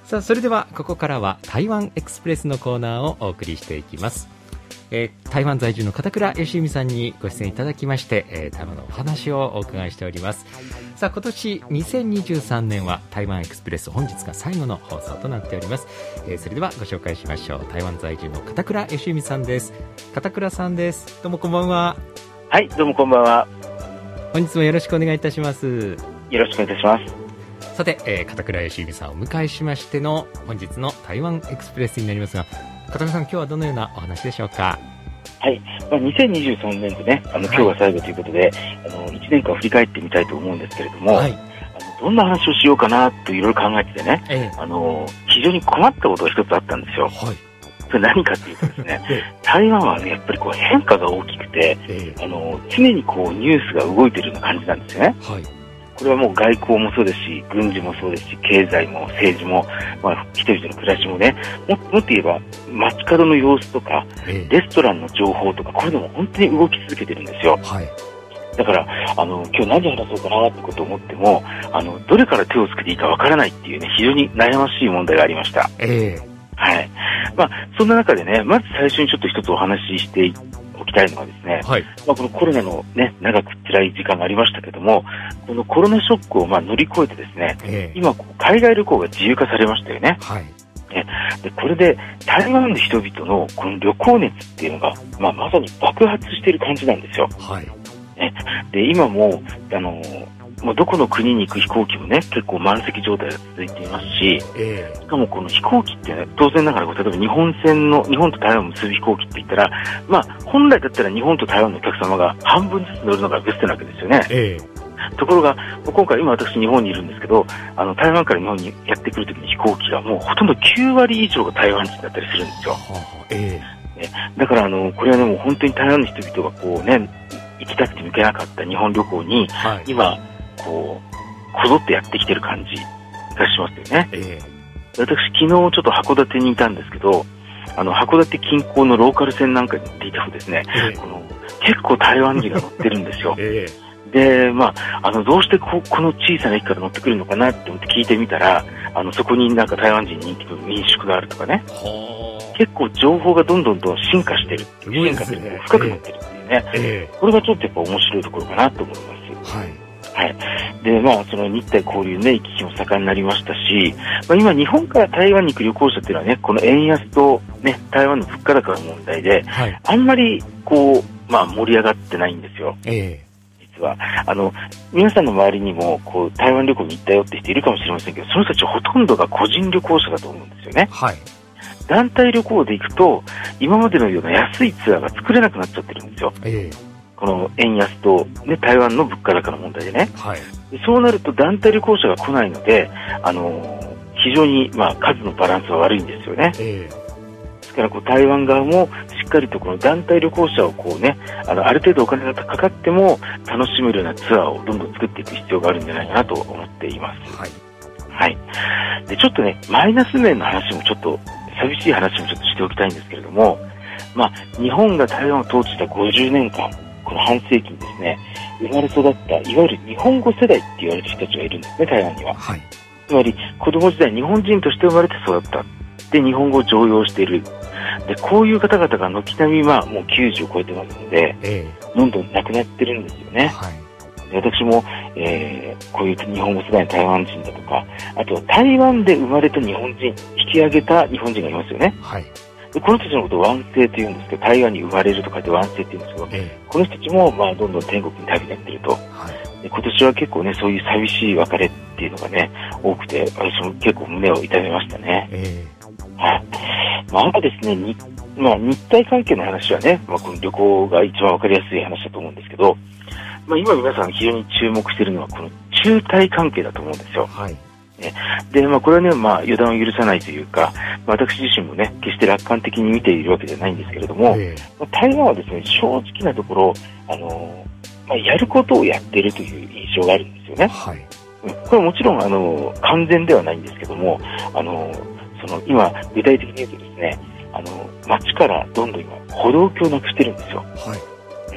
さあ、それではここからは台湾エクスプレスのコーナーをお送りしていきます。台湾在住の片倉義文さんにご出演いただきまして、台湾のお話をお伺いしております。さあ、今年2023年は台湾エクスプレス本日が最後の放送となっております。それではご紹介しましょう。台湾在住の片倉義文さんです。片倉さんです。どうもこんばんは。 はい、どうもこんばんは。 本日もよろしくお願いいたします。 よろしくお願いいたします。 さて、片倉義文さんをお迎えしましての本日の台湾エクスプレスになりますが、片倉さん、今日はどのようなお話でしょうか。 はい、2023年でね、今日が最後ということで、1年間振り返ってみたいと思うんですけれども、はい、どんな話をしようかなといろいろ考えててね、非常に困ったことが一つあったんですよ。はい、それ何かというとですね、台湾はね、やっぱりこう変化が大きくて、常にこうニュースが動いているような感じなんですよね。はい、これはもう外交もそうですし、軍事もそうですし、経済も政治も、人々の暮らしもね、もっと言えば街角の様子とか、レストランの情報とか、こういうのも本当に動き続けてるんですよ。はい、だから今日何話そうかなってことを思っても、どれから手をつけていいかわからないっていうね、非常に悩ましい問題がありました。はい。そんな中でね、まず最初にちょっと一つお話ししておきたいのはですね、はい、このコロナのね、長く辛い時間がありましたけども、このコロナショックを乗り越えてですね、今海外旅行が自由化されましたよね。はい、でこれで台湾の人々のこの旅行熱っていうのが、まさに爆発している感じなんですよ。はい、で今ももうどこの国に行く飛行機もね、結構満席状態が続いていますし、しかもこの飛行機ってね、当然ながら例えば日本と台湾を結ぶ飛行機って言ったら、本来だったら日本と台湾のお客様が半分ずつ乗るのがベストなわけですよね。ところが今回、今私日本にいるんですけど、台湾から日本にやってくるときに飛行機がもうほとんど9割以上が台湾人だったりするんですよ。だからこれはね、もう本当に台湾の人々がこうね、行きたくて向けなかった日本旅行に、今こぞってやってきてる感じがしますよね。私昨日ちょっと函館にいたんですけど、函館近郊のローカル線なんかに行っていてもですね、結構台湾人が乗ってるんですよ。で、どうしてこの小さな駅から乗ってくるのかなって思って聞いてみたら、そこになんか台湾人に人気の民宿があるとかね、結構情報がどんどん進化してる、進化してる、深くなってるっていうね、これがちょっとやっぱ面白いところかなと思います。はい。はい。で、その日台交流ね、行き来も盛んになりましたし、今日本から台湾に行く旅行者っていうのはね、この円安とね、台湾の物価高の問題で、あんまり盛り上がってないんですよ。実は。皆さんの周りにも、台湾旅行に行ったよって人いるかもしれませんけど、その人たちほとんどが個人旅行者だと思うんですよね。はい。団体旅行で行くと、今までのような安いツアーが作れなくなっちゃってるんですよ。この円安と、ね、台湾の物価高の問題でね、はい、でそうなると団体旅行者が来ないので、非常に、数のバランスが悪いんですよね。ですから台湾側もしっかりとこの団体旅行者をある程度お金がかかっても楽しめるようなツアーをどんどん作っていく必要があるんじゃないかなと思っています。はい。はい。で、ちょっとね、マイナス面の話もちょっと、寂しい話もちょっとしておきたいんですけれども、日本が台湾を統治した50年間、この半世紀にですね、生まれ育った、いわゆる日本語世代って言われる人たちがいるんですね、台湾には。はい。つまり、子供時代日本人として生まれて育った。で、日本語を常用している。で、こういう方々が軒並みもう90を超えてますので、どんどん亡くなってるんですよね。はい。私も、こういう日本語世代の台湾人だとか、あとは台湾で生まれた日本人、引き上げた日本人がいますよね。はい。でこの人たちのことを湾星と言うんですけど、台湾に生まれると書いて湾星と言うんですけど、この人たちもどんどん天国に旅立っていると。はい、で今年は結構ね、そういう寂しい別れっていうのがね、多くて、私も結構胸を痛めましたね。はい。あとですね、日台関係の話はね、この旅行が一番わかりやすい話だと思うんですけど、今皆さん非常に注目しているのはこの中台関係だと思うんですよ。はい。で、これはね、予断を許さないというか、私自身もね、決して楽観的に見ているわけじゃないんですけれども、台湾はですね、正直なところ、やることをやっているという印象があるんですよね。はい。これはもちろん、完全ではないんですけども、今、具体的に言うとですね、街からどんどん今、歩道橋をなくしてるんですよ。はい。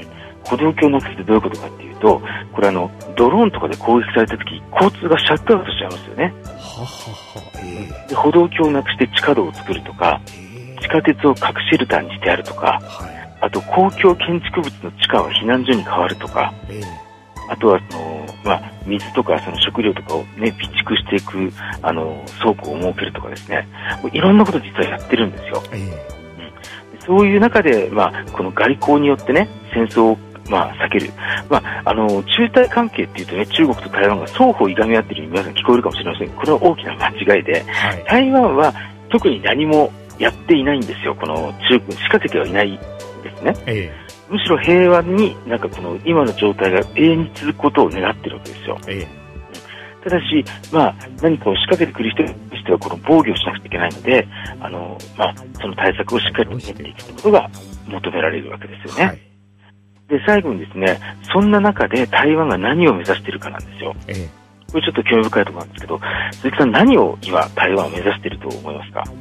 歩道橋をなくすってどういうことかっていうと、これドローンとかで攻撃された時、交通がシャットアウトしちゃいますよね。で歩道橋をなくして地下道を作るとか、地下鉄を核シェルターにしてやるとか、あと公共建築物の地下は避難所に変わるとか、あとは水とかその食料とかを、ね、備蓄していく倉庫を設けるとかですね、いろんなこと実はやってるんですよ。そういう中で、この外交によってね、戦争を避ける、中台関係っていうとね、中国と台湾が双方いがみ合っているように皆さん聞こえるかもしれませんが、これは大きな間違いで、台湾は特に何もやっていないんですよ。この中国に仕掛けてはいないですね。むしろ平和にこの今の状態が永遠に続くことを願っているわけですよ。ただし、何かを仕掛けてくる人としてはこの防御をしなくちゃいけないので、その対策をしっかりと練っていくということが求められるわけですよね。で、最後にですね、そんな中で台湾が何を目指しているかなんですよ。これちょっと興味深いところなんですけど、鈴木さん、何を今台湾を目指していると思いますか？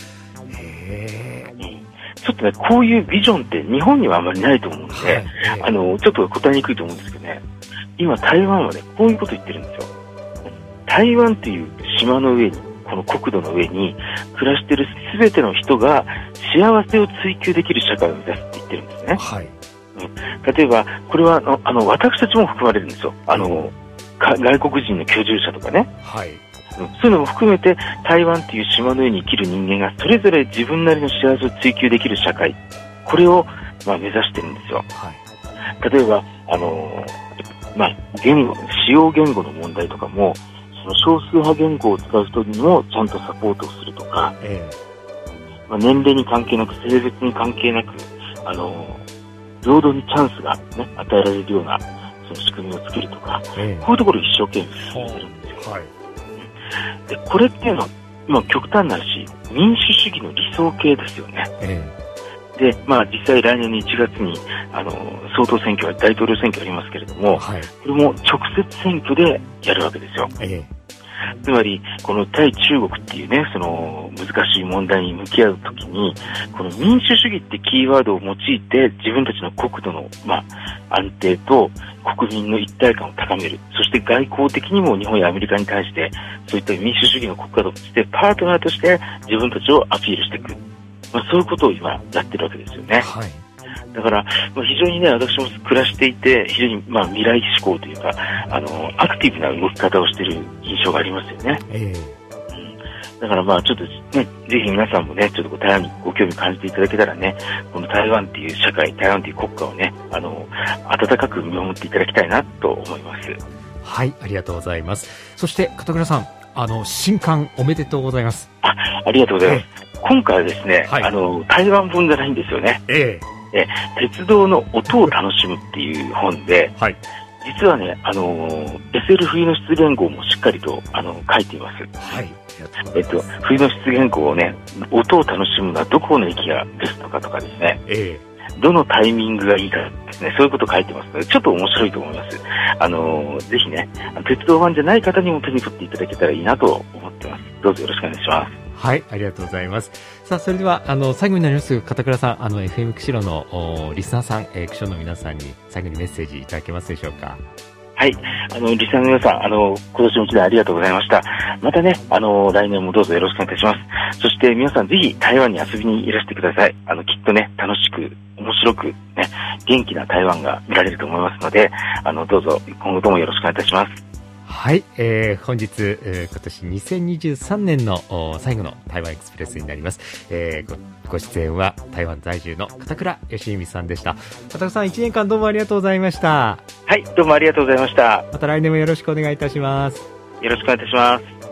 ちょっとね、こういうビジョンって日本にはあまりないと思うので、ちょっと答えにくいと思うんですけどね、今台湾はね、こういうことを言ってるんですよ。台湾という島の上に、この国土の上に暮らしている全ての人が幸せを追求できる社会を目指すって言ってるんですね。例えば、これは私たちも含まれるんですよ。外国人の居住者とかね。そういうのも含めて台湾という島の上に生きる人間がそれぞれ自分なりの幸せを追求できる社会、これを目指してるんですよ。例えば使用言語の問題とかも、その少数派言語を使う人にもちゃんとサポートをするとか、年齢に関係なく、性別に関係なく、平等にチャンスが、ね、与えられるようなその仕組みを作るとか、こういうところを一生懸命進めてるんですよ。でこれっていうのは、極端な話、民主主義の理想形ですよね。で、実際来年の1月に総統選挙、大統領選挙ありますけれども、これも直接選挙でやるわけですよ。つまり、この対中国っていうね、その難しい問題に向き合うときに、この民主主義ってキーワードを用いて自分たちの国土の、安定と国民の一体感を高める。そして外交的にも日本やアメリカに対して、そういった民主主義の国家としてパートナーとして自分たちをアピールしていく。そういうことを今やってるわけですよね。だから、非常にね、私も暮らしていて、非常に未来志向というか、アクティブな動き方をしている印象がありますよね。だからちょっとね、ぜひ皆さんもね、ちょっと台湾にご興味感じていただけたらね、この台湾っていう社会、台湾っていう国家をね、温かく見守っていただきたいなと思います。 はい、ありがとうございます。そして片倉さん、新刊おめでとうございます。 ありがとうございます。今回はですね、台湾本じゃないんですよね。鉄道の音を楽しむっていう本で、実はね、SL 冬の質原稿もしっかりと書いています。冬の質原稿をね、音を楽しむのはどこの駅がベストかとかですね、どのタイミングがいいかですね、そういうことを書いてますので、ちょっと面白いと思います。ぜひね、鉄道ファンじゃない方にも手に取っていただけたらいいなと思ってます。どうぞよろしくお願いします。 はい、ありがとうございます。さあ、それでは最後になります片倉さん、FM 釧路のリスナーさん、釧路の皆さんに最後にメッセージいただけますでしょうか。 はい、リスナーの皆さん、今年も一年ありがとうございました。またね、来年もどうぞよろしくお願いいたします。そして皆さんぜひ台湾に遊びにいらしてください。きっとね、楽しく、面白く、ね、元気な台湾が見られると思いますので、どうぞ今後ともよろしくお願いいたします。 はい、本日、今年2023年の最後の台湾エクスプレスになります。ご出演は台湾在住の片倉義美さんでした。片倉さん、1年間どうもありがとうございました。 はい、どうもありがとうございました。 また来年もよろしくお願いいたします。 よろしくお願いいたします。